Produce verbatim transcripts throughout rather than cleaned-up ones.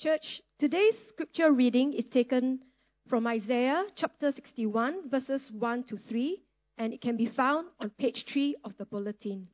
Church, today's scripture reading is taken from Isaiah chapter sixty-one, verses one to three, and it can be found on page three of the bulletin.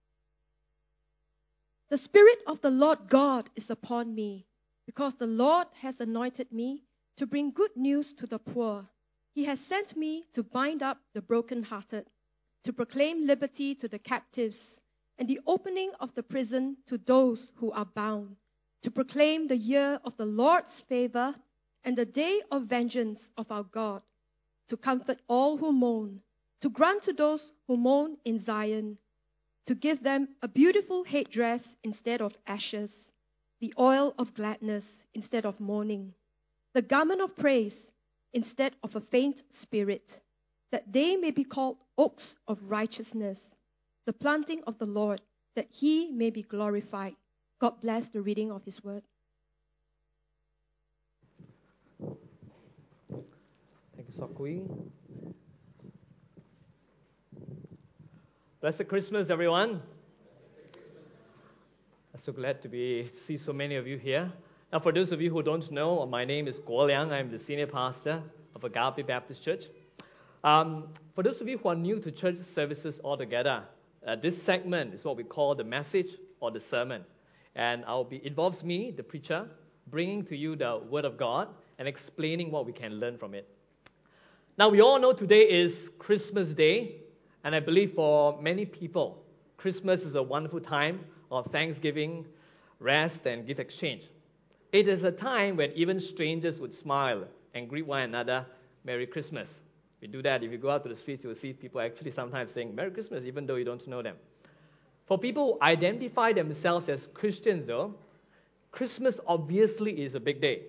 The Spirit of the Lord God is upon me, because the Lord has anointed me to bring good news to the poor. He has sent me to bind up the brokenhearted, to proclaim liberty to the captives, and the opening of the prison to those who are bound, to proclaim the year of the Lord's favor and the day of vengeance of our God, to comfort all who mourn, to grant to those who mourn in Zion, to give them a beautiful headdress instead of ashes, the oil of gladness instead of mourning, the garment of praise instead of a faint spirit, that they may be called oaks of righteousness, the planting of the Lord, that he may be glorified. God bless the reading of his word. Thank you, Sokui. Blessed Christmas, everyone. I'm so glad to be see so many of you here. Now, for those of you who don't know, my name is Guo Liang. I'm the senior pastor of Agape Baptist Church. Um, for those of you who are new to church services altogether, uh, this segment is what we call the message or the sermon. And I'll be, it involves me, the preacher, bringing to you the Word of God and explaining what we can learn from it. Now, we all know today is Christmas Day, and I believe for many people, Christmas is a wonderful time of thanksgiving, rest, and gift exchange. It is a time when even strangers would smile and greet one another, Merry Christmas. We do that. If you go out to the streets, you will see people actually sometimes saying Merry Christmas, even though you don't know them. For people who identify themselves as Christians, though, Christmas obviously is a big day.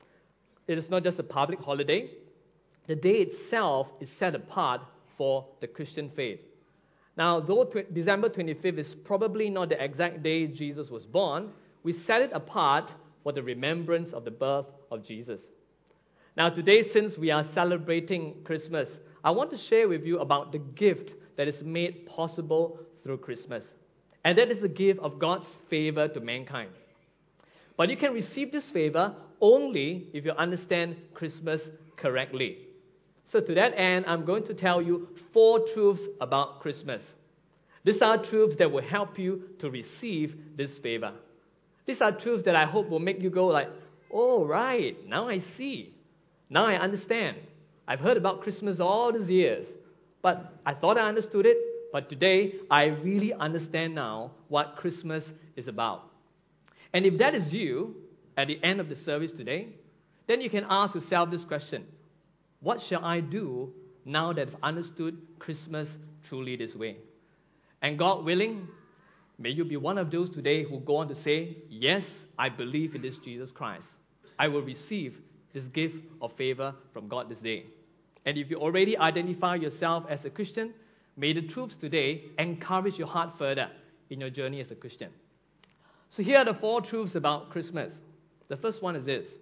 It is not just a public holiday. The day itself is set apart for the Christian faith. Now, though tw- December twenty-fifth is probably not the exact day Jesus was born, we set it apart for the remembrance of the birth of Jesus. Now, today, since we are celebrating Christmas, I want to share with you about the gift that is made possible through Christmas. And that is the gift of God's favor to mankind. But you can receive this favor only if you understand Christmas correctly. So to that end, I'm going to tell you four truths about Christmas. These are truths that will help you to receive this favor. These are truths that I hope will make you go like, oh, right, now I see. Now I understand. I've heard about Christmas all these years, but I thought I understood it. But today, I really understand now what Christmas is about. And if that is you, at the end of the service today, then you can ask yourself this question: what shall I do now that I've understood Christmas truly this way? And God willing, may you be one of those today who go on to say, yes, I believe in this Jesus Christ. I will receive this gift of favor from God this day. And if you already identify yourself as a Christian, may the truths today encourage your heart further in your journey as a Christian. So here are the four truths about Christmas. The first one is this: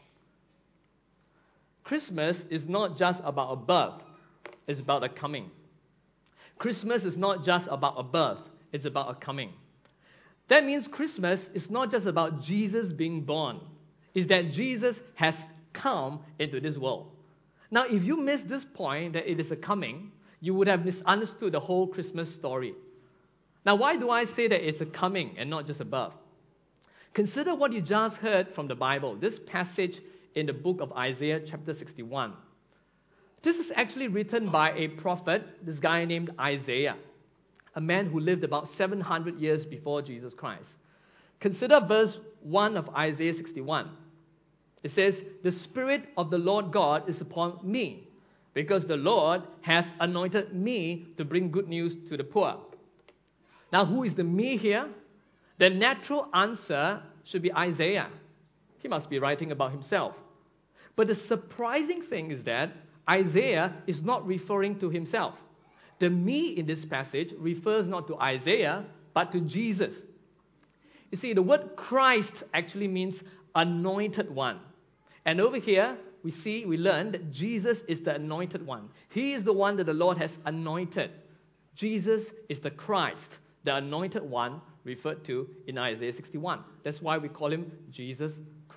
Christmas is not just about a birth, it's about a coming. Christmas is not just about a birth, it's about a coming. That means Christmas is not just about Jesus being born, it's that Jesus has come into this world. Now, if you miss this point, that it is a coming, you would have misunderstood the whole Christmas story. Now, why do I say that it's a coming and not just a birth? Consider what you just heard from the Bible, this passage in the book of Isaiah chapter sixty-one. This is actually written by a prophet, this guy named Isaiah, a man who lived about seven hundred years before Jesus Christ. Consider verse one of Isaiah sixty-one. It says, "The Spirit of the Lord God is upon me, because the Lord has anointed me to bring good news to the poor." Now, who is the me here? The natural answer should be Isaiah. He must be writing about himself. But the surprising thing is that Isaiah is not referring to himself. The me in this passage refers not to Isaiah, but to Jesus. You see, the word Christ actually means anointed one. And over here, we see, we learn that Jesus is the anointed one. He is the one that the Lord has anointed. Jesus is the Christ, the anointed one referred to in Isaiah sixty-one. That's why we call him Jesus Christ.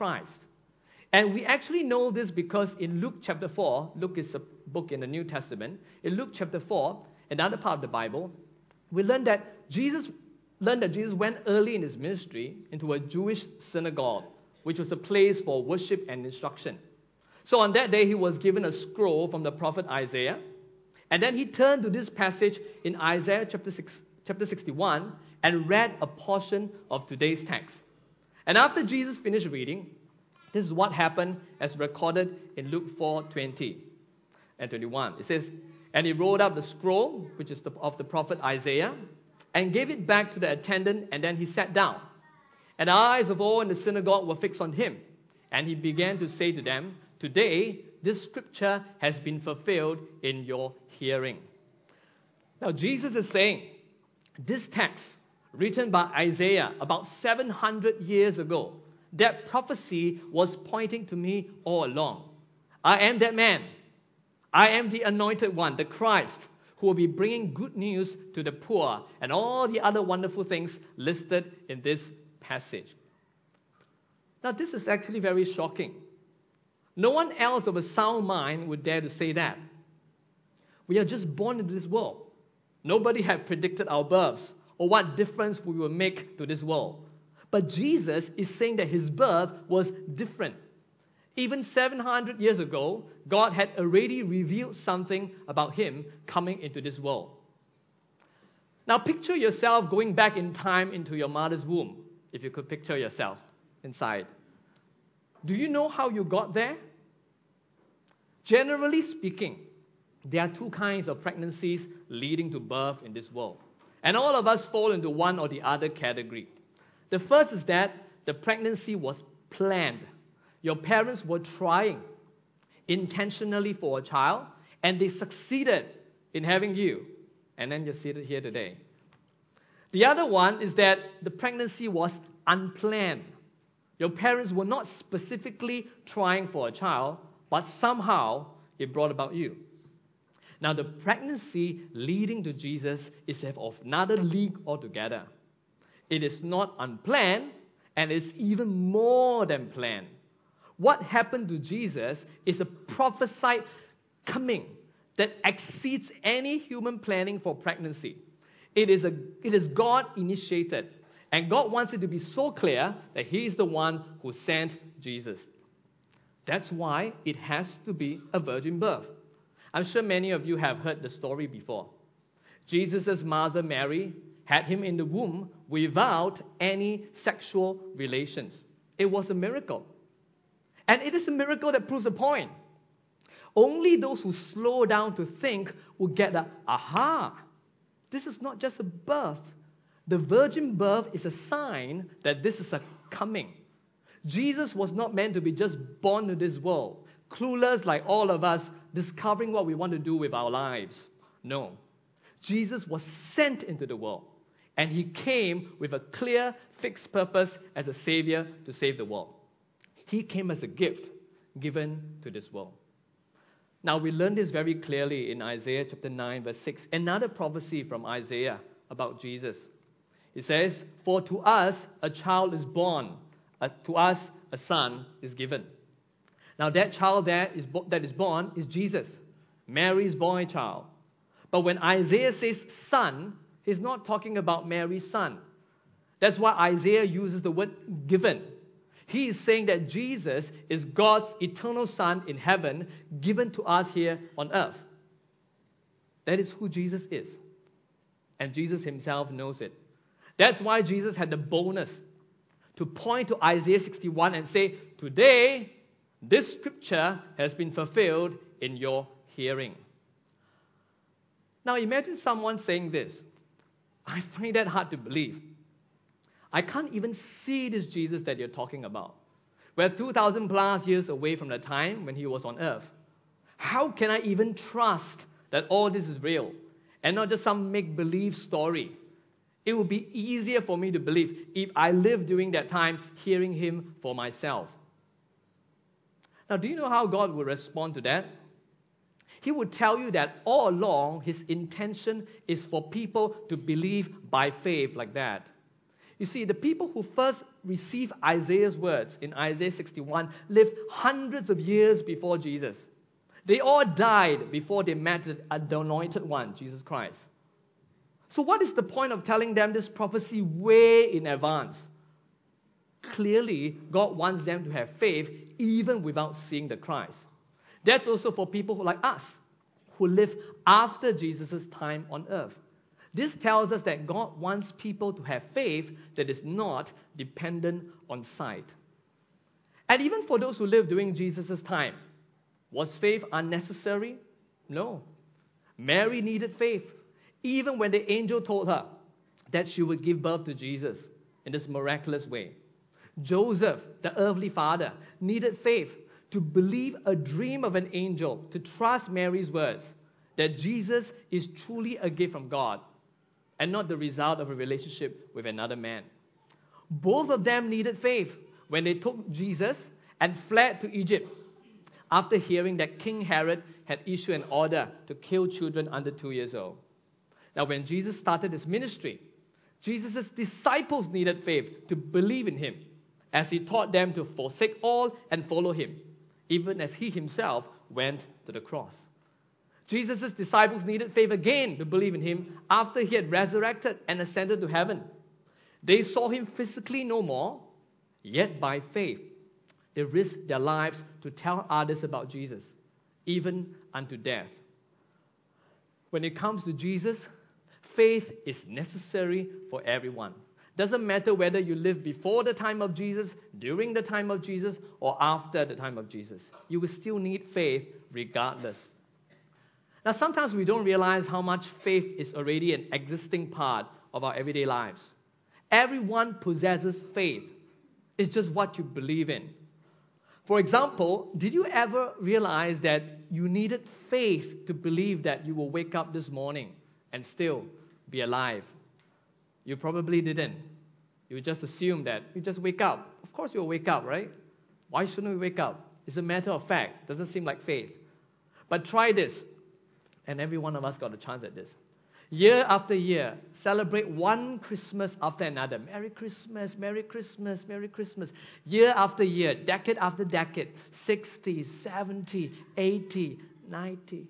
Christ. And we actually know this because in Luke chapter four, Luke is a book in the New Testament. In Luke chapter four, another part of the Bible, we learn that Jesus learned that Jesus went early in his ministry into a Jewish synagogue, which was a place for worship and instruction. So on that day, he was given a scroll from the prophet Isaiah. And then he turned to this passage in Isaiah chapter, six, chapter sixty-one and read a portion of today's text. And after Jesus finished reading, this is what happened as recorded in Luke four twenty and twenty-one. It says, "And he rolled up the scroll, which is the, of the prophet Isaiah, and gave it back to the attendant, and then he sat down. And the eyes of all in the synagogue were fixed on him. And he began to say to them, 'Today, this scripture has been fulfilled in your hearing.'" Now, Jesus is saying, this text, written by Isaiah about seven hundred years ago, that prophecy was pointing to me all along. I am that man. I am the anointed one, the Christ, who will be bringing good news to the poor and all the other wonderful things listed in this passage. Now, this is actually very shocking. No one else of a sound mind would dare to say that. We are just born into this world. Nobody had predicted our births or what difference we will make to this world. But Jesus is saying that his birth was different. Even seven hundred years ago, God had already revealed something about him coming into this world. Now picture yourself going back in time into your mother's womb, if you could picture yourself inside. Do you know how you got there? Generally speaking, there are two kinds of pregnancies leading to birth in this world. And all of us fall into one or the other category. The first is that the pregnancy was planned. Your parents were trying intentionally for a child, and they succeeded in having you. And then you're seated here today. The other one is that the pregnancy was unplanned. Your parents were not specifically trying for a child, but somehow it brought about you. Now, the pregnancy leading to Jesus is of another league altogether. It is not unplanned, and it's even more than planned. What happened to Jesus is a prophesied coming that exceeds any human planning for pregnancy. It is, a, it is God initiated, and God wants it to be so clear that he is the one who sent Jesus. That's why it has to be a virgin birth. I'm sure many of you have heard the story before. Jesus' mother Mary had him in the womb without any sexual relations. It was a miracle. And it is a miracle that proves a point. Only those who slow down to think will get the aha. This is not just a birth. The virgin birth is a sign that this is a coming. Jesus was not meant to be just born to this world, clueless like all of us, discovering what we want to do with our lives. No. Jesus was sent into the world, and he came with a clear, fixed purpose as a savior to save the world. He came as a gift given to this world. Now, we learn this very clearly in Isaiah chapter nine, verse six, another prophecy from Isaiah about Jesus. It says, "For to us a child is born, uh, to us a son is given." Now, that child there is bo- that is born is Jesus, Mary's boy child. But when Isaiah says son, he's not talking about Mary's son. That's why Isaiah uses the word given. He is saying that Jesus is God's eternal Son in heaven, given to us here on earth. That is who Jesus is. And Jesus himself knows it. That's why Jesus had the boldness to point to Isaiah sixty-one and say, "Today, this scripture has been fulfilled in your hearing." Now imagine someone saying this. I find that hard to believe. I can't even see this Jesus that you're talking about. We're two thousand plus years away from the time when he was on earth. How can I even trust that all this is real and not just some make-believe story? It would be easier for me to believe if I lived during that time hearing him for myself. Now, do you know how God would respond to that? He would tell you that all along his intention is for people to believe by faith like that. You see, the people who first received Isaiah's words in Isaiah sixty-one lived hundreds of years before Jesus. They all died before they met the anointed one, Jesus Christ. So what is the point of telling them this prophecy way in advance? Clearly, God wants them to have faith even without seeing the Christ. That's also for people who, like us, who live after Jesus' time on earth. This tells us that God wants people to have faith that is not dependent on sight. And even for those who lived during Jesus' time, was faith unnecessary? No. Mary needed faith, even when the angel told her that she would give birth to Jesus in this miraculous way. Joseph, the earthly father, needed faith to believe a dream of an angel, to trust Mary's words, that Jesus is truly a gift from God and not the result of a relationship with another man. Both of them needed faith when they took Jesus and fled to Egypt after hearing that King Herod had issued an order to kill children under two years old. Now, when Jesus started his ministry, Jesus' disciples needed faith to believe in him, as he taught them to forsake all and follow him, even as he himself went to the cross. Jesus' disciples needed faith again to believe in him after he had resurrected and ascended to heaven. They saw him physically no more, yet by faith, they risked their lives to tell others about Jesus, even unto death. When it comes to Jesus, faith is necessary for everyone. Doesn't matter whether you live before the time of Jesus, during the time of Jesus, or after the time of Jesus. You will still need faith regardless. Now, sometimes we don't realize how much faith is already an existing part of our everyday lives. Everyone possesses faith. It's just what you believe in. For example, did you ever realize that you needed faith to believe that you will wake up this morning and still be alive? You probably didn't. You just assume that you just wake up. Of course you'll wake up, right? Why shouldn't we wake up? It's a matter of fact. Doesn't seem like faith. But try this. And every one of us got a chance at this. Year after year, celebrate one Christmas after another. Merry Christmas, Merry Christmas, Merry Christmas. Year after year, decade after decade, sixty, seventy, eighty, ninety.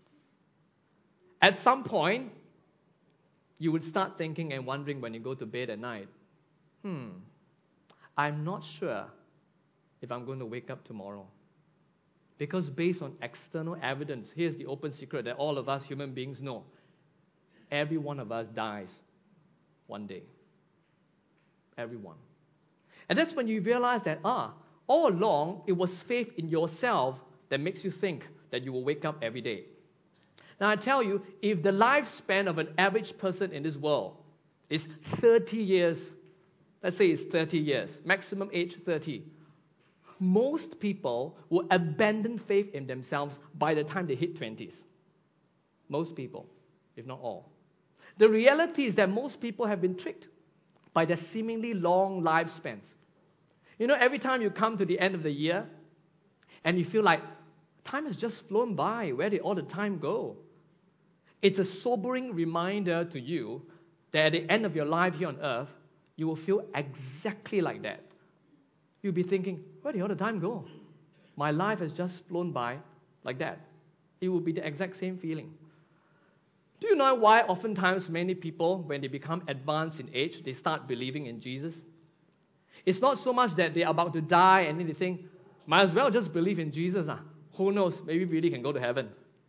At some point, you would start thinking and wondering when you go to bed at night, hmm, I'm not sure if I'm going to wake up tomorrow. Because based on external evidence, here's the open secret that all of us human beings know. Every one of us dies one day. Everyone. And that's when you realize that, ah, all along, it was faith in yourself that makes you think that you will wake up every day. Now, I tell you, if the lifespan of an average person in this world is thirty years, let's say it's thirty years, maximum age thirty, most people will abandon faith in themselves by the time they hit twenties. Most people, if not all. The reality is that most people have been tricked by their seemingly long lifespans. You know, every time you come to the end of the year and you feel like time has just flown by, where did all the time go? It's a sobering reminder to you that at the end of your life here on earth, you will feel exactly like that. You'll be thinking, where did all the time go? My life has just flown by like that. It will be the exact same feeling. Do you know why oftentimes many people, when they become advanced in age, they start believing in Jesus? It's not so much that they're about to die and then they think, might as well just believe in Jesus. Ah. Who knows, maybe we really can go to heaven.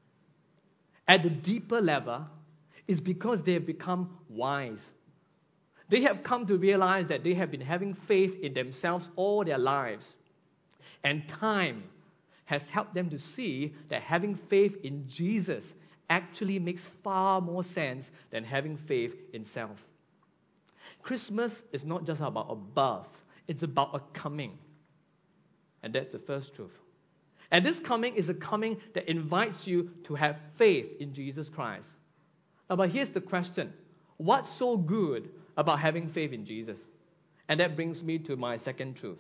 At the deeper level, it's because they have become wise. They have come to realize that they have been having faith in themselves all their lives. And time has helped them to see that having faith in Jesus actually makes far more sense than having faith in self. Christmas is not just about a birth, it's about a coming. And that's the first truth. And this coming is a coming that invites you to have faith in Jesus Christ. Now, but here's the question. What's so good about having faith in Jesus? And that brings me to my second truth.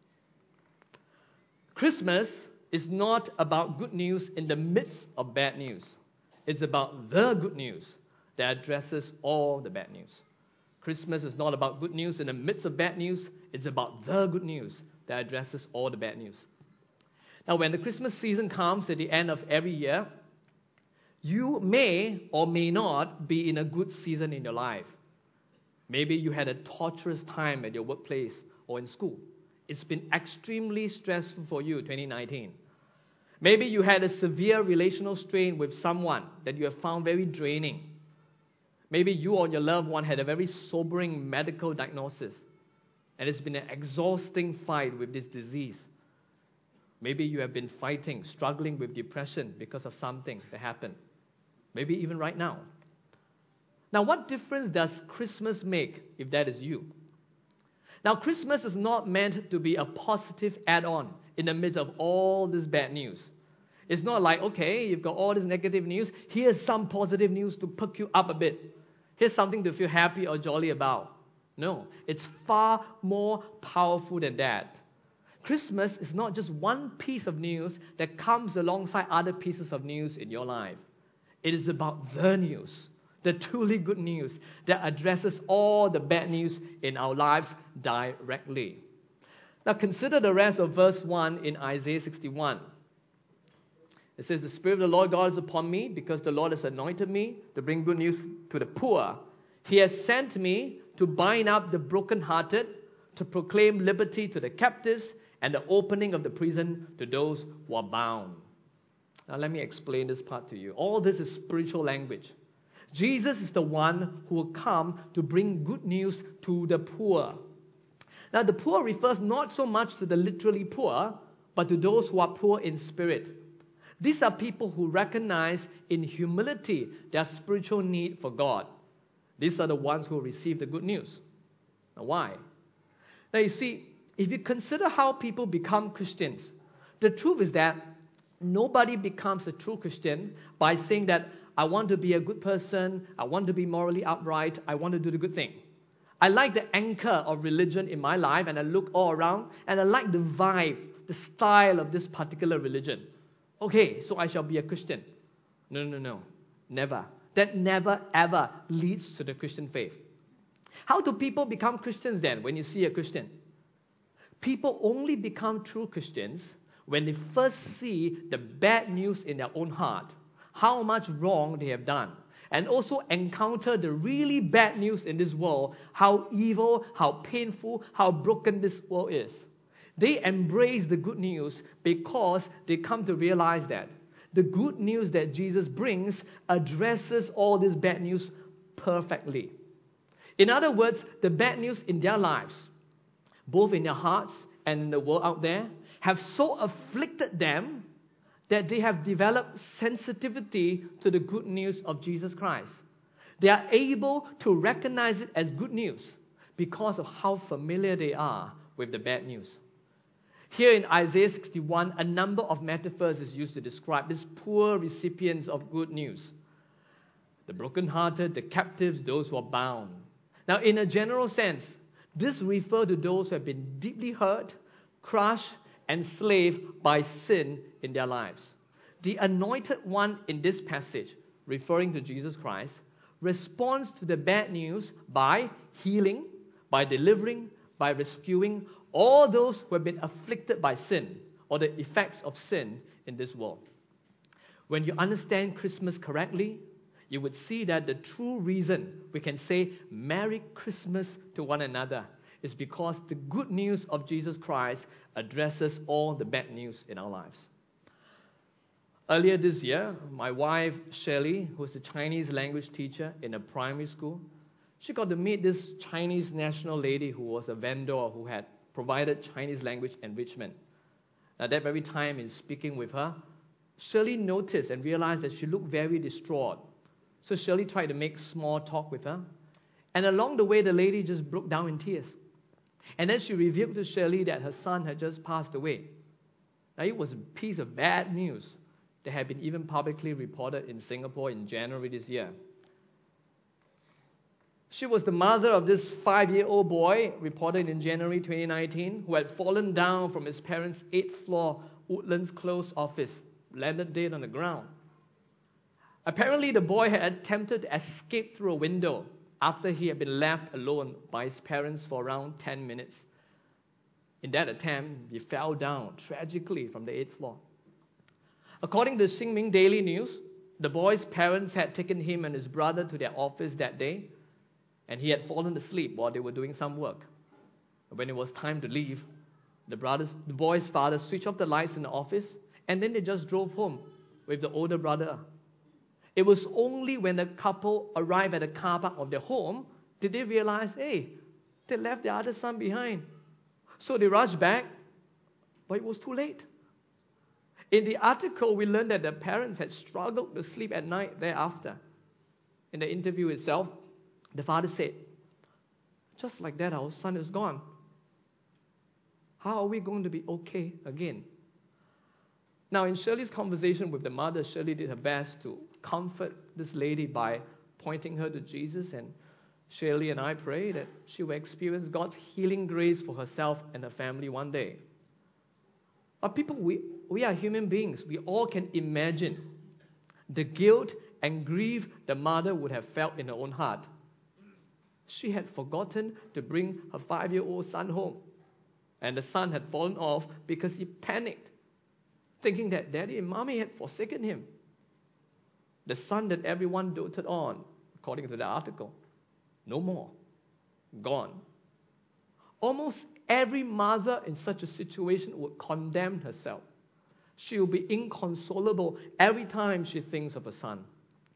Christmas is not about good news in the midst of bad news. It's about the good news that addresses all the bad news. Christmas is not about good news in the midst of bad news. It's about the good news that addresses all the bad news. Now, when the Christmas season comes at the end of every year, you may or may not be in a good season in your life. Maybe you had a torturous time at your workplace or in school. It's been extremely stressful for you, twenty nineteen. Maybe you had a severe relational strain with someone that you have found very draining. Maybe you or your loved one had a very sobering medical diagnosis, and it's been an exhausting fight with this disease. Maybe you have been fighting, struggling with depression because of something that happened. Maybe even right now. Now, what difference does Christmas make if that is you? Now, Christmas is not meant to be a positive add-on in the midst of all this bad news. It's not like, okay, you've got all this negative news, here's some positive news to perk you up a bit. Here's something to feel happy or jolly about. No, it's far more powerful than that. Christmas is not just one piece of news that comes alongside other pieces of news in your life. It is about the news, the truly good news that addresses all the bad news in our lives directly. Now consider the rest of verse one in Isaiah sixty-one. It says, "The Spirit of the Lord God is upon me, because the Lord has anointed me to bring good news to the poor. He has sent me to bind up the brokenhearted, to proclaim liberty to the captives, and the opening of the prison to those who are bound." Now let me explain this part to you. All this is spiritual language. Jesus is the one who will come to bring good news to the poor. Now the poor refers not so much to the literally poor, but to those who are poor in spirit. These are people who recognize in humility their spiritual need for God. These are the ones who receive the good news. Now why? Now you see, if you consider how people become Christians, the truth is that nobody becomes a true Christian by saying that I want to be a good person, I want to be morally upright, I want to do the good thing. I like the anchor of religion in my life, and I look all around and I like the vibe, the style of this particular religion. Okay, so I shall be a Christian. No, no, no. Never. That never, ever leads to the Christian faith. How do people become Christians then when you see a Christian? People only become true Christians when they first see the bad news in their own heart, how much wrong they have done, and also encounter the really bad news in this world, how evil, how painful, how broken this world is. They embrace the good news because they come to realize that the good news that Jesus brings addresses all this bad news perfectly. In other words, the bad news in their lives, both in their hearts and in the world out there, have so afflicted them that they have developed sensitivity to the good news of Jesus Christ. They are able to recognize it as good news because of how familiar they are with the bad news. Here in Isaiah sixty-one, a number of metaphors is used to describe these poor recipients of good news. The brokenhearted, the captives, those who are bound. Now, in a general sense, this refers to those who have been deeply hurt, crushed, enslaved by sin in their lives. The anointed one in this passage, referring to Jesus Christ, responds to the bad news by healing, by delivering, by rescuing all those who have been afflicted by sin or the effects of sin in this world. When you understand Christmas correctly, you would see that the true reason we can say Merry Christmas to one another is because the good news of Jesus Christ addresses all the bad news in our lives. Earlier this year, my wife Shirley, who is a Chinese language teacher in a primary school, she got to meet this Chinese national lady who was a vendor who had provided Chinese language enrichment. At that very time, in speaking with her, Shirley noticed and realized that she looked very distraught. So Shirley tried to make small talk with her. And along the way, the lady just broke down in tears. And then she revealed to Shirley that her son had just passed away. Now, it was a piece of bad news that had been even publicly reported in Singapore in January this year. She was the mother of this five-year-old boy, reported in January twenty nineteen, who had fallen down from his parents' eighth floor Woodlands Close office, landed dead on the ground. Apparently, the boy had attempted to escape through a window after he had been left alone by his parents for around ten minutes. In that attempt, he fell down tragically from the eighth floor. According to the Xinmin Daily News, the boy's parents had taken him and his brother to their office that day, and he had fallen asleep while they were doing some work. When it was time to leave, the, brothers, the boy's father switched off the lights in the office, and then they just drove home with the older brother. It was only when the couple arrived at the car park of their home did they realize, hey, they left their other son behind. So they rushed back, but it was too late. In the article, we learned that the parents had struggled to sleep at night thereafter. In the interview itself, the father said, just like that, our son is gone. How are we going to be okay again? Now, in Shirley's conversation with the mother, Shirley did her best to comfort this lady by pointing her to Jesus, and Shirley and I pray that she will experience God's healing grace for herself and her family one day. But people, we, we are human beings. We all can imagine the guilt and grief the mother would have felt in her own heart. She had forgotten to bring her five-year-old son home, and the son had fallen off because he panicked, thinking that Daddy and Mommy had forsaken him. The son that everyone doted on, according to the article, no more, gone. Almost every mother in such a situation would condemn herself. She will be inconsolable every time she thinks of her son.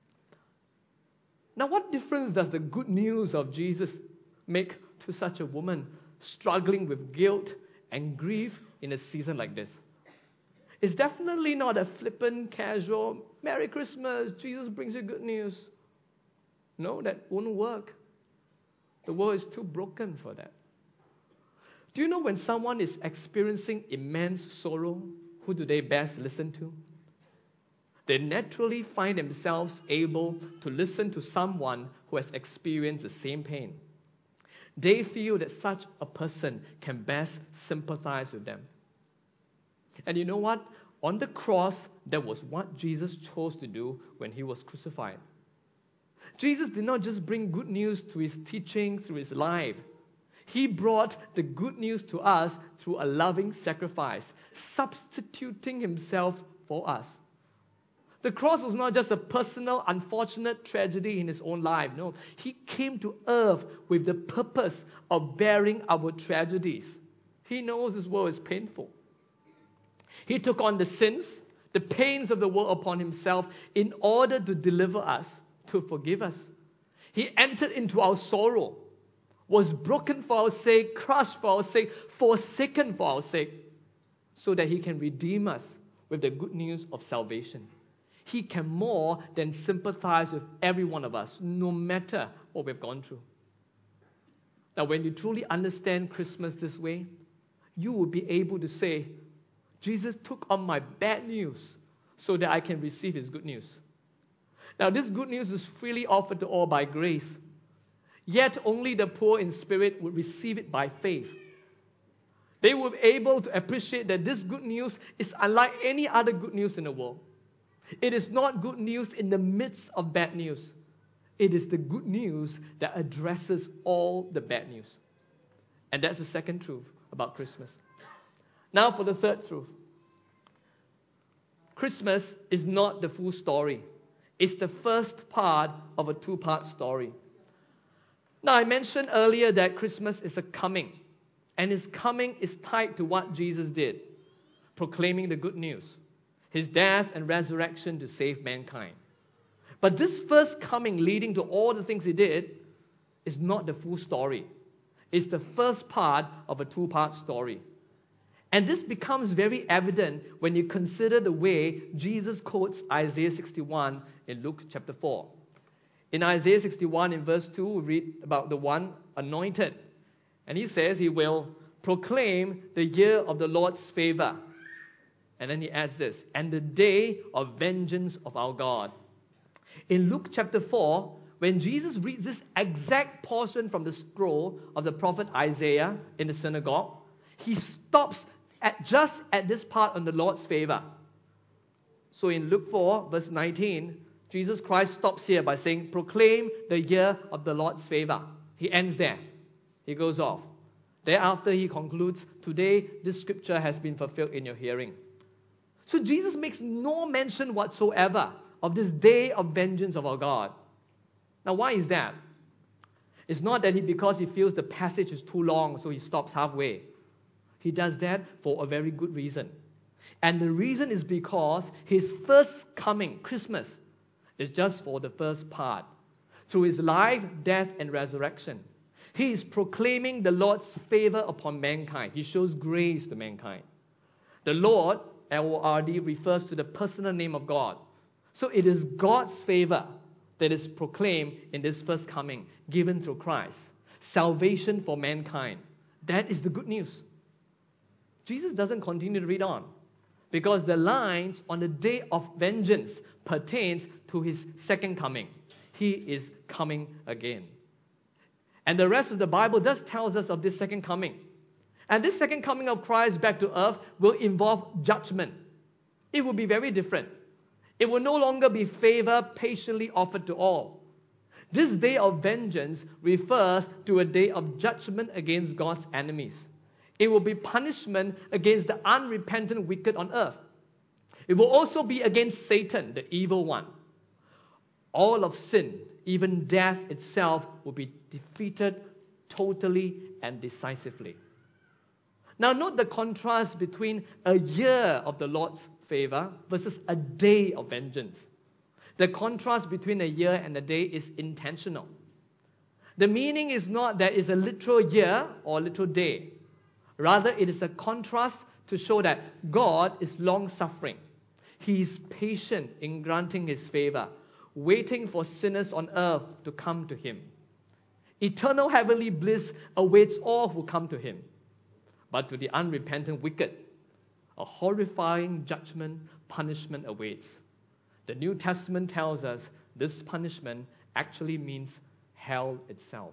Now, what difference does the good news of Jesus make to such a woman struggling with guilt and grief in a season like this? It's definitely not a flippant, casual, Merry Christmas, Jesus brings you good news. No, that won't work. The world is too broken for that. Do you know when someone is experiencing immense sorrow, who do they best listen to? They naturally find themselves able to listen to someone who has experienced the same pain. They feel that such a person can best sympathize with them. And you know what? On the cross, that was what Jesus chose to do when he was crucified. Jesus did not just bring good news to his teaching through his life. He brought the good news to us through a loving sacrifice, substituting himself for us. The cross was not just a personal, unfortunate tragedy in his own life. No, he came to earth with the purpose of bearing our tragedies. He knows this world is painful. He took on the sins, the pains of the world upon himself in order to deliver us, to forgive us. He entered into our sorrow, was broken for our sake, crushed for our sake, forsaken for our sake, so that he can redeem us with the good news of salvation. He can more than sympathize with every one of us, no matter what we've gone through. Now, when you truly understand Christmas this way, you will be able to say, Jesus took on my bad news so that I can receive his good news. Now, this good news is freely offered to all by grace. Yet only the poor in spirit would receive it by faith. They will be able to appreciate that this good news is unlike any other good news in the world. It is not good news in the midst of bad news. It is the good news that addresses all the bad news. And that's the second truth about Christmas. Now for the third truth. Christmas is not the full story. It's the first part of a two-part story. Now, I mentioned earlier that Christmas is a coming. And his coming is tied to what Jesus did, proclaiming the good news, his death and resurrection to save mankind. But this first coming leading to all the things he did is not the full story. It's the first part of a two-part story. And this becomes very evident when you consider the way Jesus quotes Isaiah sixty-one in Luke chapter four. In Isaiah sixty-one, in verse two, we read about the one anointed. And he says he will proclaim the year of the Lord's favor. And then he adds this, and the day of vengeance of our God. In Luke chapter four, when Jesus reads this exact portion from the scroll of the prophet Isaiah in the synagogue, he stops at just at this part on the Lord's favor. So in Luke four, verse nineteen, Jesus Christ stops here by saying, proclaim the year of the Lord's favor. He ends there. He goes off. Thereafter, he concludes, today this scripture has been fulfilled in your hearing. So Jesus makes no mention whatsoever of this day of vengeance of our God. Now, why is that? It's not that he, because he feels the passage is too long, so he stops halfway. He does that for a very good reason. And the reason is because his first coming, Christmas, is just for the first part. Through his life, death, and resurrection, he is proclaiming the Lord's favor upon mankind. He shows grace to mankind. The Lord, L O R D, refers to the personal name of God. So it is God's favor that is proclaimed in this first coming, given through Christ. Salvation for mankind. That is the good news. Jesus doesn't continue to read on, because the lines on the day of vengeance pertains to his second coming. He is coming again. And the rest of the Bible does tells us of this second coming. And this second coming of Christ back to earth will involve judgment. It will be very different. It will no longer be favor patiently offered to all. This day of vengeance refers to a day of judgment against God's enemies. It will be punishment against the unrepentant wicked on earth. It will also be against Satan, the evil one. All of sin, even death itself, will be defeated totally and decisively. Now note the contrast between a year of the Lord's favor versus a day of vengeance. The contrast between a year and a day is intentional. The meaning is not that it's a literal year or a literal day. Rather, it is a contrast to show that God is long-suffering. He is patient in granting his favor, waiting for sinners on earth to come to him. Eternal heavenly bliss awaits all who come to him. But to the unrepentant wicked, a horrifying judgment, punishment awaits. The New Testament tells us this punishment actually means hell itself.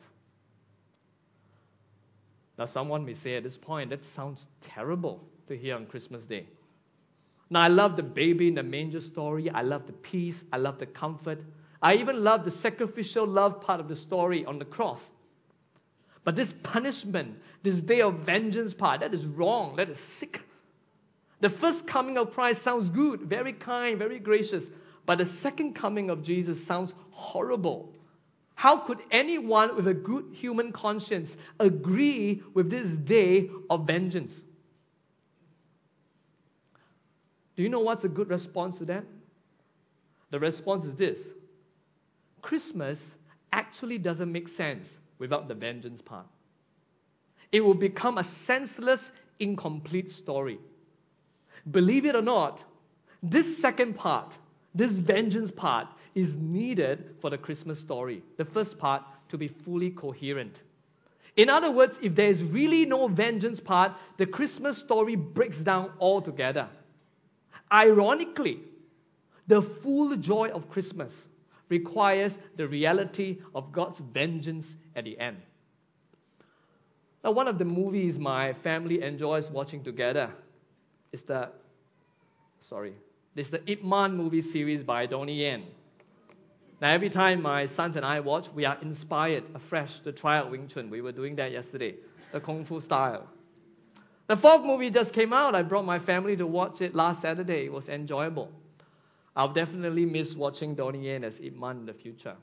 Now, someone may say at this point, that sounds terrible to hear on Christmas Day. Now, I love the baby in the manger story. I love the peace. I love the comfort. I even love the sacrificial love part of the story on the cross. But this punishment, this day of vengeance part, that is wrong. That is sick. The first coming of Christ sounds good, very kind, very gracious. But the second coming of Jesus sounds horrible. How could anyone with a good human conscience agree with this day of vengeance? Do you know what's a good response to that? The response is this. Christmas actually doesn't make sense without the vengeance part. It will become a senseless, incomplete story. Believe it or not, this second part, this vengeance part, is needed for the Christmas story. The first part to be fully coherent. In other words, if there is really no vengeance part, the Christmas story breaks down altogether. Ironically, the full joy of Christmas requires the reality of God's vengeance at the end. Now, one of the movies my family enjoys watching together is the, sorry, it's the Ip Man movie series by Donnie Yen. Now, every time my sons and I watch, we are inspired afresh to try out Wing Chun. We were doing that yesterday, the Kung Fu style. The fourth movie just came out. I brought my family to watch it last Saturday. It was enjoyable. I'll definitely miss watching Donnie Yen as Ip Man in the future.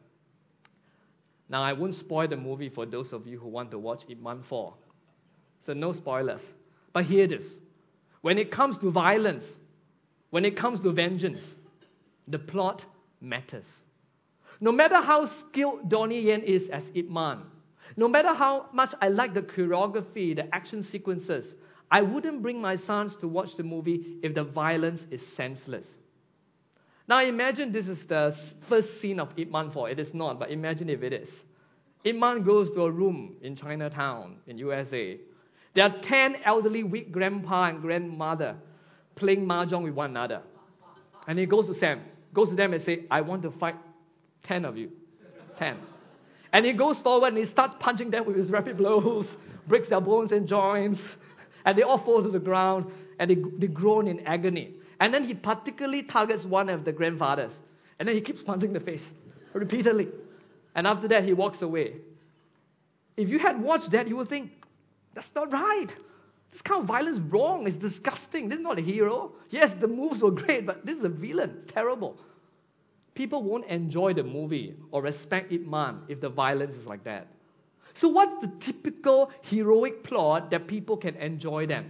Now, I won't spoil the movie for those of you who want to watch Ip Man four. So no spoilers. But hear this. When it comes to violence, when it comes to vengeance, the plot matters. No matter how skilled Donnie Yen is as Ip Man, no matter how much I like the choreography, the action sequences, I wouldn't bring my sons to watch the movie if the violence is senseless. Now imagine this is the first scene of Ip Man four. It is not, but imagine if it is. Ip Man goes to a room in Chinatown in U S A. There are ten elderly weak grandpa and grandmother playing mahjong with one another. And he goes to Sam, goes to them and says, I want to fight ten of you. Ten. And he goes forward and he starts punching them with his rapid blows, breaks their bones and joints, and they all fall to the ground and they, they groan in agony. And then he particularly targets one of the grandfathers And then he keeps punching the face repeatedly. And after that, he walks away. If you had watched that, you would think, that's not right. This kind of violence is wrong. It's disgusting. This is not a hero. Yes, the moves were great, but this is a villain. Terrible. People won't enjoy the movie or respect Ip Man if the violence is like that. So what's the typical heroic plot that people can enjoy them?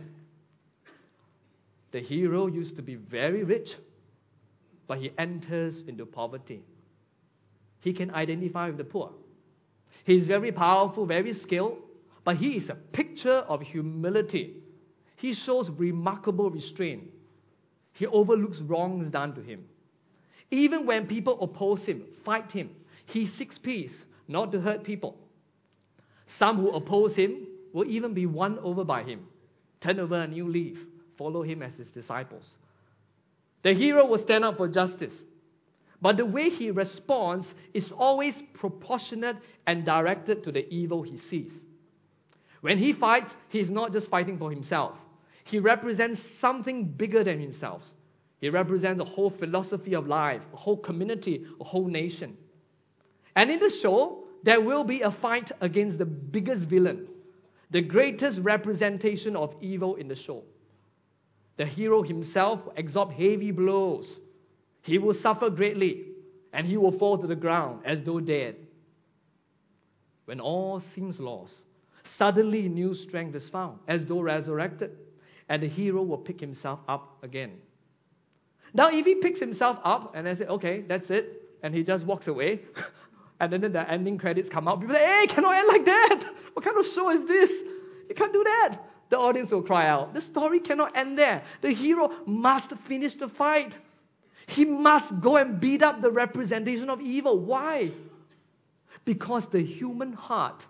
The hero used to be very rich, but he enters into poverty. He can identify with the poor. He's very powerful, very skilled, but he is a picture of humility. He shows remarkable restraint. He overlooks wrongs done to him. Even when people oppose him, fight him, he seeks peace, not to hurt people. Some who oppose him will even be won over by him, turn over a new leaf, follow him as his disciples. The hero will stand up for justice, but the way he responds is always proportionate and directed to the evil he sees. When he fights, he's not just fighting for himself. He represents something bigger than himself. He represents a whole philosophy of life, a whole community, a whole nation. And in the show, there will be a fight against the biggest villain, the greatest representation of evil in the show. The hero himself will absorb heavy blows. He will suffer greatly, and he will fall to the ground as though dead. When all seems lost, suddenly new strength is found, as though resurrected, and the hero will pick himself up again. Now, if he picks himself up and I say, okay, that's it, and he just walks away, and then the ending credits come out, people say, hey, cannot end like that. What kind of show is this? You can't do that. The audience will cry out. The story cannot end there. The hero must finish the fight. He must go and beat up the representation of evil. Why? Because the human heart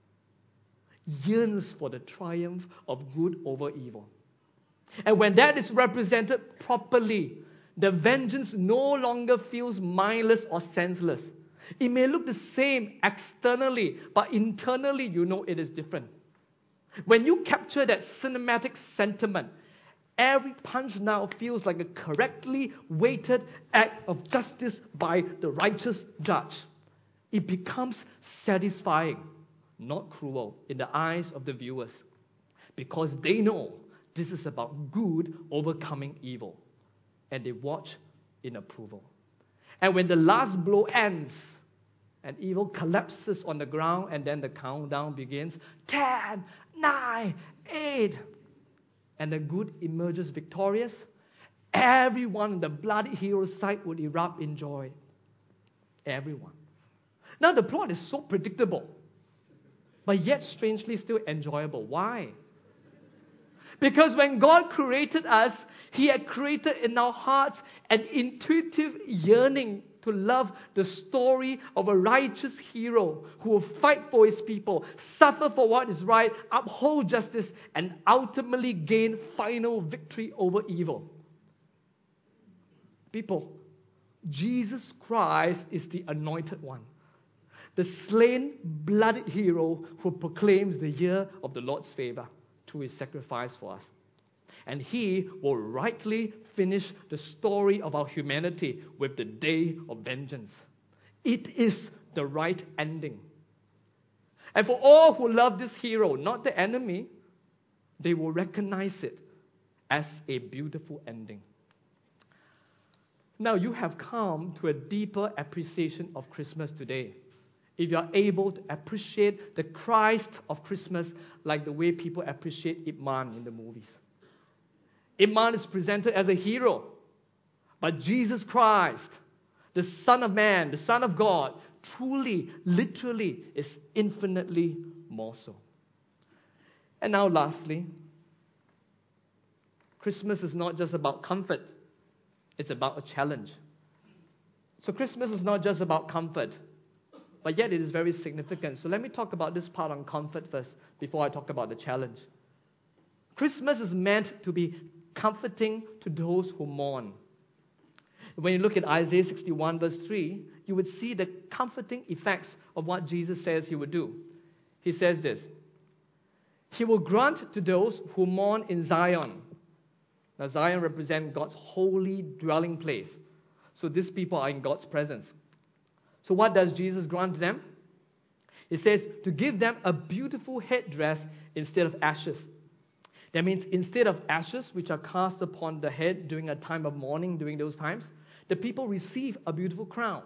yearns for the triumph of good over evil. And when that is represented properly, the vengeance no longer feels mindless or senseless. It may look the same externally, but internally you know it is different. When you capture that cinematic sentiment, every punch now feels like a correctly weighted act of justice by the righteous judge. It becomes satisfying, not cruel, in the eyes of the viewers, because they know this is about good overcoming evil, and they watch in approval. And when the last blow ends, and evil collapses on the ground, and then the countdown begins, ten, nine, eight, and the good emerges victorious, everyone on the bloody hero's side would erupt in joy. Everyone. Now the plot is so predictable, but yet strangely still enjoyable. Why? Because when God created us, He had created in our hearts an intuitive yearning to love the story of a righteous hero who will fight for his people, suffer for what is right, uphold justice, and ultimately gain final victory over evil. People, Jesus Christ is the anointed one, the slain, blooded hero who proclaims the year of the Lord's favor through His sacrifice for us. And He will rightly finish the story of our humanity with the day of vengeance. It is the right ending. And for all who love this hero, not the enemy, they will recognize it as a beautiful ending. Now you have come to a deeper appreciation of Christmas today, if you are able to appreciate the Christ of Christmas like the way people appreciate Ip Man in the movies. Ip Man is presented as a hero, but Jesus Christ, the Son of Man, the Son of God, truly, literally is infinitely more so. And now lastly, Christmas is not just about comfort, it's about a challenge. So Christmas is not just about comfort, but yet it is very significant. So let me talk about this part on comfort first before I talk about the challenge. Christmas is meant to be comforting to those who mourn. When you look at Isaiah sixty-one verse three, you would see the comforting effects of what Jesus says He would do. He says this: He will grant to those who mourn in Zion. Now Zion represents God's holy dwelling place. So these people are in God's presence. So what does Jesus grant them? It says to give them a beautiful headdress instead of ashes. That means instead of ashes, which are cast upon the head during a time of mourning, during those times, the people receive a beautiful crown.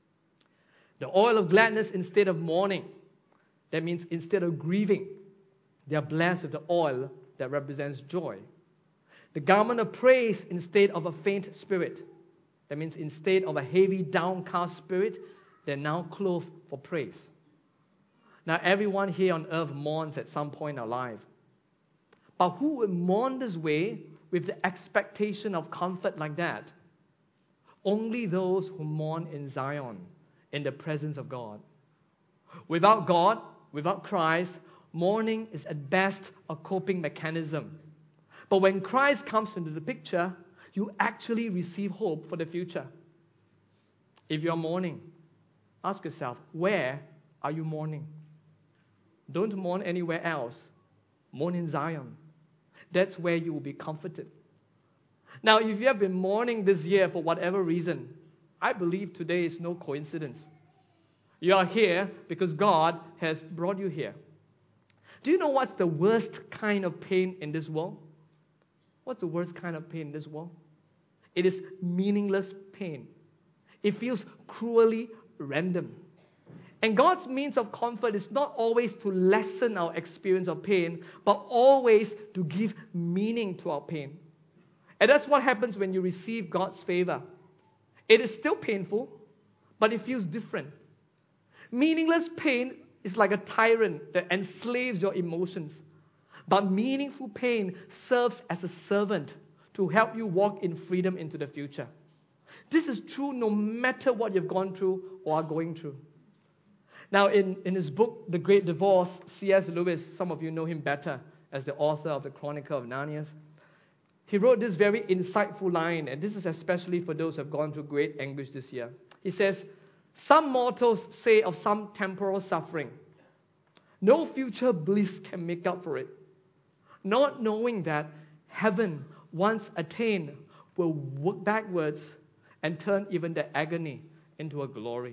The oil of gladness instead of mourning. That means instead of grieving, they are blessed with the oil that represents joy. The garment of praise instead of a faint spirit. That means instead of a heavy, downcast spirit, they're now clothed for praise. Now, everyone here on earth mourns at some point in our life. But who would mourn this way with the expectation of comfort like that? Only those who mourn in Zion, in the presence of God. Without God, without Christ, mourning is at best a coping mechanism. But when Christ comes into the picture, you actually receive hope for the future. If you are mourning, ask yourself, where are you mourning? Don't mourn anywhere else. Mourn in Zion. That's where you will be comforted. Now, if you have been mourning this year for whatever reason, I believe today is no coincidence. You are here because God has brought you here. Do you know what's the worst kind of pain in this world? What's the worst kind of pain in this world? It is meaningless pain. It feels cruelly random. And God's means of comfort is not always to lessen our experience of pain, but always to give meaning to our pain. And that's what happens when you receive God's favor. It is still painful, but it feels different. Meaningless pain is like a tyrant that enslaves your emotions. But meaningful pain serves as a servant to help you walk in freedom into the future. This is true no matter what you've gone through or are going through. Now, in, in his book, The Great Divorce, C S Lewis, some of you know him better as the author of the Chronicle of Narnia. He wrote this very insightful line, and this is especially for those who have gone through great anguish this year. He says, some mortals say of some temporal suffering, no future bliss can make up for it, not knowing that heaven, once attained, will work backwards and turn even the agony into a glory.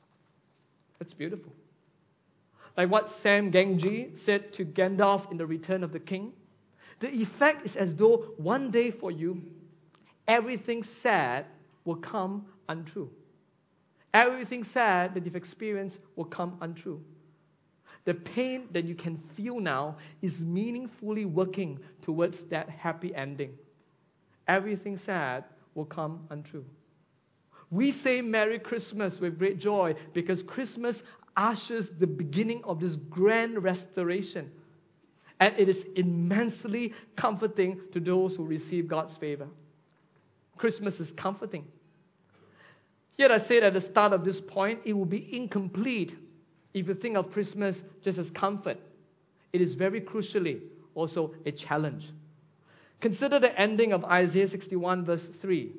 That's beautiful. Like what Sam Genji said to Gandalf in The Return of the King, the effect is as though one day for you, everything sad will come untrue. Everything sad that you've experienced will come untrue. The pain that you can feel now is meaningfully working towards that happy ending. Everything sad will come untrue. We say Merry Christmas with great joy because Christmas ushers the beginning of this grand restoration. And it is immensely comforting to those who receive God's favor. Christmas is comforting. Yet I said at the start of this point, it will be incomplete if you think of Christmas just as comfort. It is very crucially also a challenge. Consider the ending of Isaiah sixty-one verse three.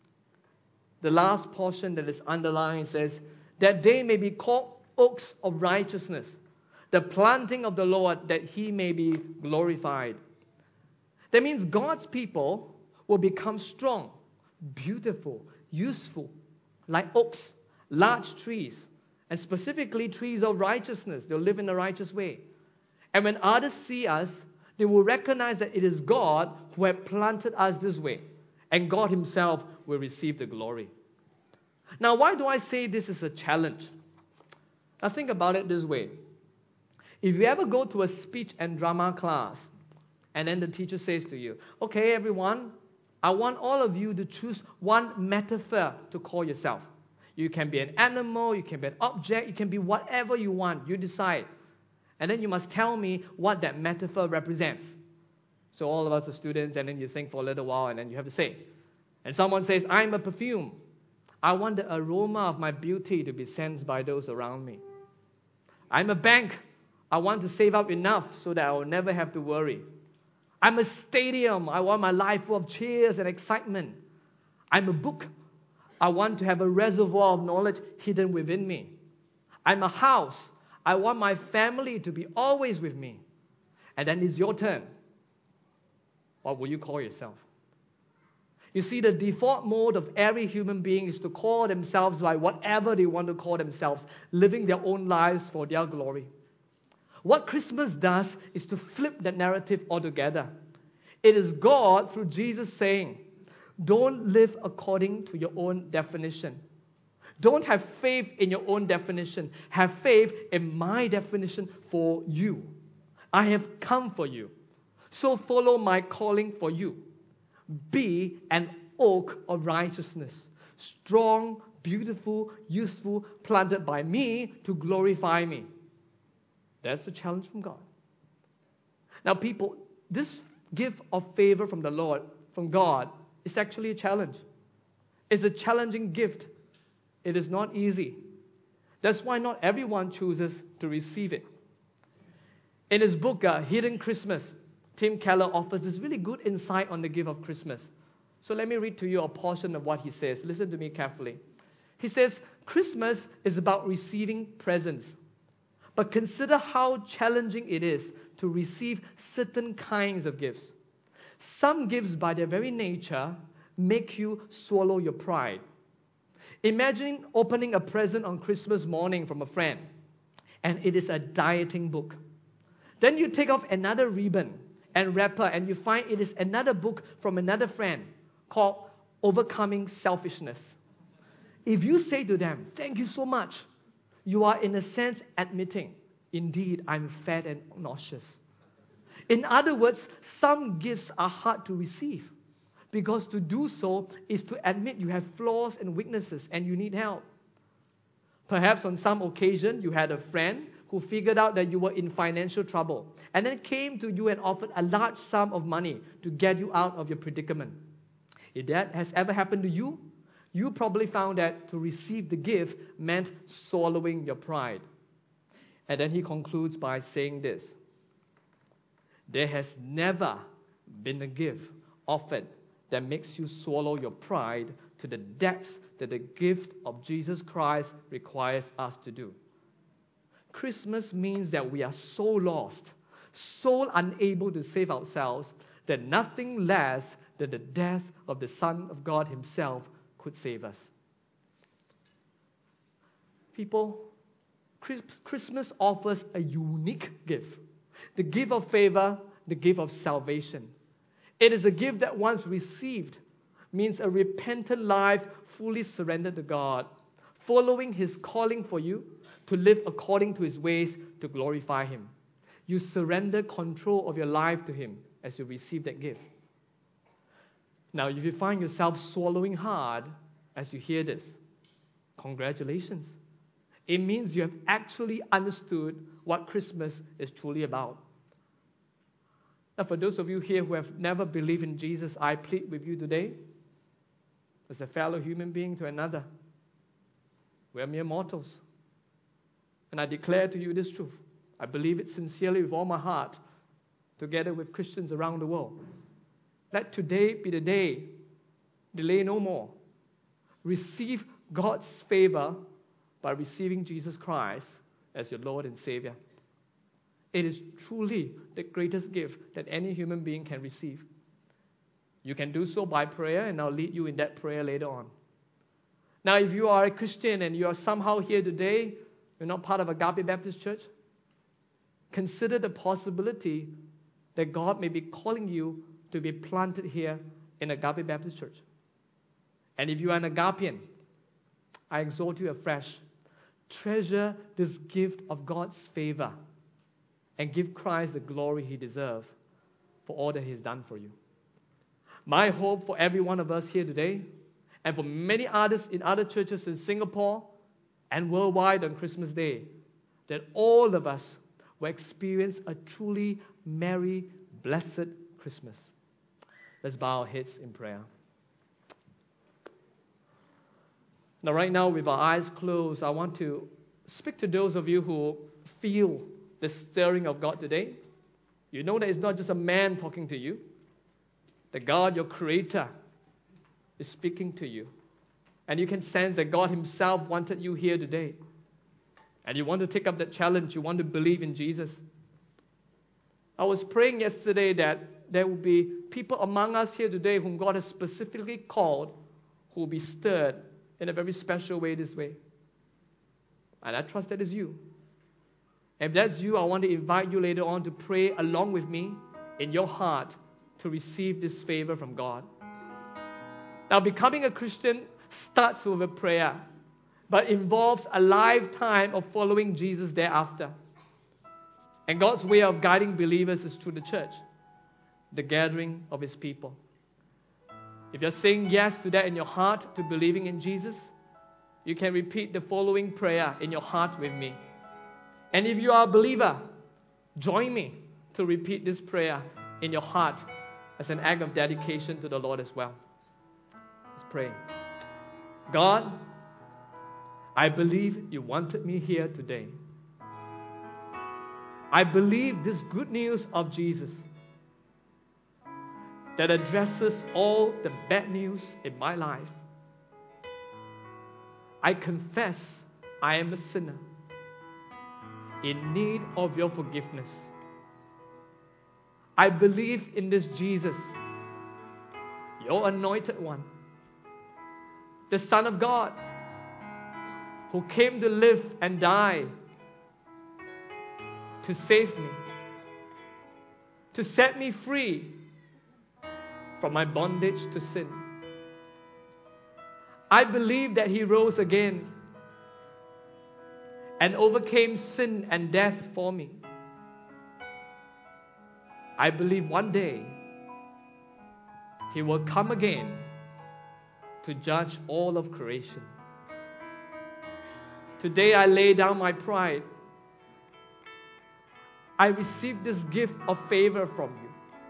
The last portion that is underlined says, that they may be called oaks of righteousness, the planting of the Lord, that he may be glorified. That means God's people will become strong, beautiful, useful, like oaks, large trees, and specifically trees of righteousness. They'll live in a righteous way. And when others see us, they will recognize that it is God who had planted us this way, and God himself will receive the glory. Now, why do I say this is a challenge? Now, think about it this way. If you ever go to a speech and drama class, and then the teacher says to you, okay, everyone, I want all of you to choose one metaphor to call yourself. You can be an animal, you can be an object, you can be whatever you want. You decide. And then you must tell me what that metaphor represents. So all of us are students, and then you think for a little while, and then you have to say. And someone says, I'm a perfume. I want the aroma of my beauty to be sensed by those around me. I'm a bank. I want to save up enough so that I will never have to worry. I'm a stadium. I want my life full of cheers and excitement. I'm a book. I want to have a reservoir of knowledge hidden within me. I'm a house. I want my family to be always with me. And then it's your turn. What will you call yourself? You see, the default mode of every human being is to call themselves by whatever they want to call themselves, living their own lives for their glory. What Christmas does is to flip that narrative altogether. It is God, through Jesus, saying, don't live according to your own definition. Don't have faith in your own definition. Have faith in my definition for you. I have come for you. So follow my calling for you. Be an oak of righteousness, strong, beautiful, useful, planted by me to glorify me. That's the challenge from God. Now, people, this gift of favor from the Lord, from God, is actually a challenge. It's a challenging gift. It is not easy. That's why not everyone chooses to receive it. In his book, uh, Hidden Christmas, Tim Keller offers this really good insight on the gift of Christmas. So let me read to you a portion of what he says. Listen to me carefully. He says, Christmas is about receiving presents. But consider how challenging it is to receive certain kinds of gifts. Some gifts, by their very nature, make you swallow your pride. Imagine opening a present on Christmas morning from a friend, and it is a dieting book. Then you take off another ribbon and wrapper, and you find it is another book from another friend called Overcoming Selfishness. If you say to them, thank you so much, you are in a sense admitting, indeed, I'm fat and nauseous. In other words, some gifts are hard to receive because to do so is to admit you have flaws and weaknesses and you need help. Perhaps on some occasion you had a friend who figured out that you were in financial trouble and then came to you and offered a large sum of money to get you out of your predicament. If that has ever happened to you, you probably found that to receive the gift meant swallowing your pride. And then he concludes by saying this: there has never been a gift offered that makes you swallow your pride to the depths that the gift of Jesus Christ requires us to do. Christmas means that we are so lost, so unable to save ourselves, that nothing less than the death of the Son of God himself could save us. People, Christmas offers a unique gift. The gift of favor, the gift of salvation. It is a gift that once received means a repentant life fully surrendered to God, following his calling for you to live according to his ways to glorify him. You surrender control of your life to him as you receive that gift. Now, if you find yourself swallowing hard as you hear this, congratulations. It means you have actually understood what Christmas is truly about. Now, for those of you here who have never believed in Jesus, I plead with you today, as a fellow human being to another, we are mere mortals. And I declare to you this truth. I believe it sincerely with all my heart, together with Christians around the world. Let today be the day. Delay no more. Receive God's favor by receiving Jesus Christ as your Lord and Savior. It is truly the greatest gift that any human being can receive. You can do so by prayer, and I'll lead you in that prayer later on. Now, if you are a Christian and you are somehow here today, you're not part of Agape Baptist Church, consider the possibility that God may be calling you to be planted here in Agape Baptist Church. And if you are an Agapean, I exhort you afresh, treasure this gift of God's favor and give Christ the glory he deserves for all that he's done for you. My hope for every one of us here today, and for many others in other churches in Singapore and worldwide on Christmas Day, that all of us will experience a truly merry, blessed Christmas. Let's bow our heads in prayer. Now, right now, with our eyes closed, I want to speak to those of you who feel the stirring of God today. You know that it's not just a man talking to you. That God, your Creator, is speaking to you. And you can sense that God himself wanted you here today. And you want to take up that challenge. You want to believe in Jesus. I was praying yesterday that there will be people among us here today whom God has specifically called who will be stirred in a very special way this way. And I trust that is you. If that's you, I want to invite you later on to pray along with me in your heart to receive this favor from God. Now, becoming a Christian starts with a prayer, but involves a lifetime of following Jesus thereafter. And God's way of guiding believers is through the church, the gathering of His people. If you're saying yes to that in your heart, to believing in Jesus, you can repeat the following prayer in your heart with me. And if you are a believer, join me to repeat this prayer in your heart as an act of dedication to the Lord as well. Let's pray. God, I believe you wanted me here today. I believe this good news of Jesus that addresses all the bad news in my life. I confess I am a sinner in need of your forgiveness. I believe in this Jesus, your anointed one, the Son of God, who came to live and die to save me, to set me free from my bondage to sin. I believe that He rose again and overcame sin and death for me. I believe one day He will come again to judge all of creation. Today I lay down my pride. I receive this gift of favor from you.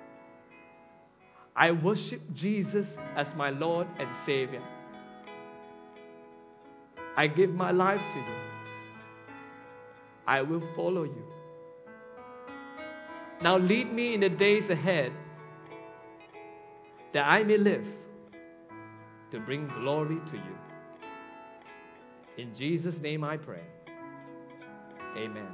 I worship Jesus as my Lord and Savior. I give my life to you. I will follow you. Now lead me in the days ahead that I may live to bring glory to you. In Jesus' name I pray. Amen.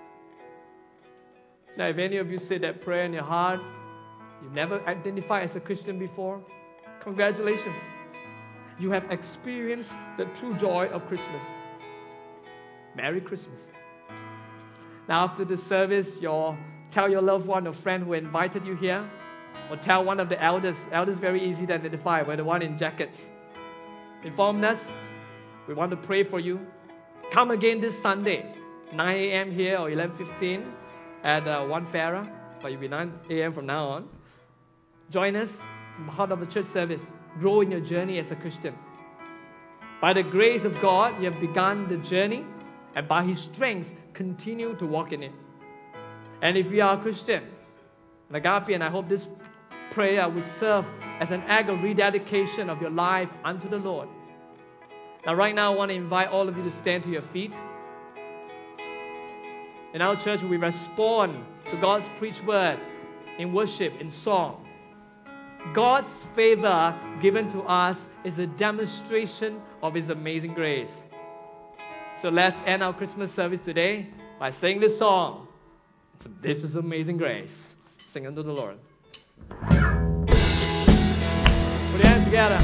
Now, if any of you said that prayer in your heart, you've never identified as a Christian before, congratulations. You have experienced the true joy of Christmas. Merry Christmas. Now, after the service, you'll tell your loved one or friend who invited you here, or tell one of the elders. Elders very easy to identify. We're the one in jackets. Inform us. We want to pray for you. Come again this Sunday, nine a.m. here or eleven fifteen at uh, One Farah, but you'll be nine a.m. from now on. Join us in the heart of the church service. Grow in your journey as a Christian. By the grace of God, you have begun the journey, and by His strength, continue to walk in it. And if you are a Christian, Agape, and I hope this prayer would serve as an act of rededication of your life unto the Lord. Now, right now, I want to invite all of you to stand to your feet. In our church, we respond to God's preached word in worship, in song. God's favor given to us is a demonstration of His amazing grace. So let's end our Christmas service today by singing this song. So this is amazing grace. Sing unto the Lord. Put your hands together.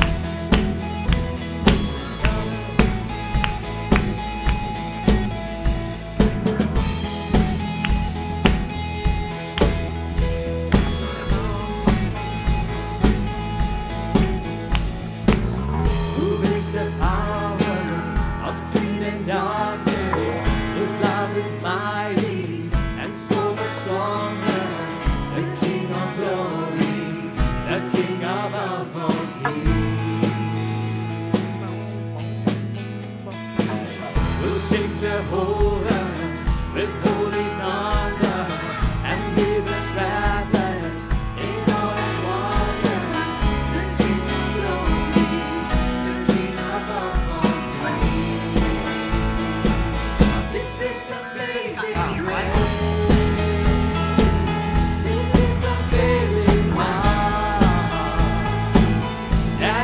Yeah.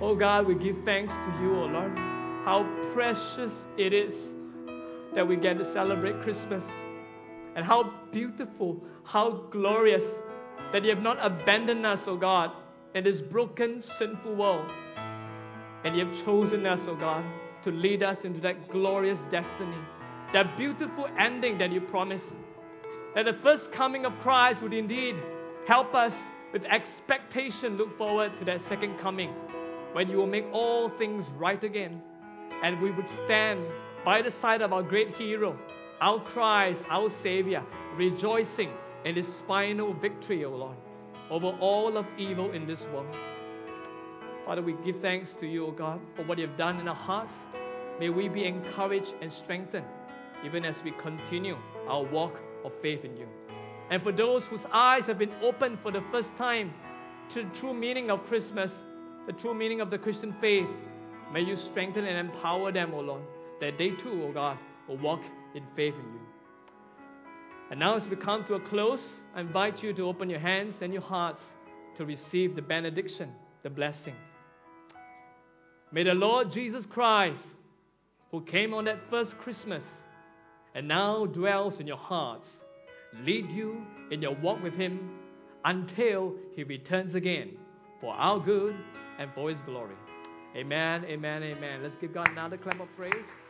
Oh God, we give thanks to you, oh Lord. How precious it is that we get to celebrate Christmas. And how beautiful, how glorious that you have not abandoned us, oh God, in this broken, sinful world. And you have chosen us, oh God, to lead us into that glorious destiny, that beautiful ending that you promised. That the first coming of Christ would indeed help us with expectation look forward to that second coming, when you will make all things right again. And we would stand by the side of our great hero, our Christ, our Savior, rejoicing in His final victory, O Lord, over all of evil in this world. Father, we give thanks to you, O God, for what you have done in our hearts. May we be encouraged and strengthened, even as we continue our walk of faith in you. And for those whose eyes have been opened for the first time to the true meaning of Christmas, the true meaning of the Christian faith, may you strengthen and empower them, O Lord, that they too, O God, will walk in faith in you. And now as we come to a close, I invite you to open your hands and your hearts to receive the benediction, the blessing. May the Lord Jesus Christ, who came on that first Christmas and now dwells in your hearts, lead you in your walk with Him until He returns again for our good and for His glory. Amen, amen, amen. Let's give God another clap of praise.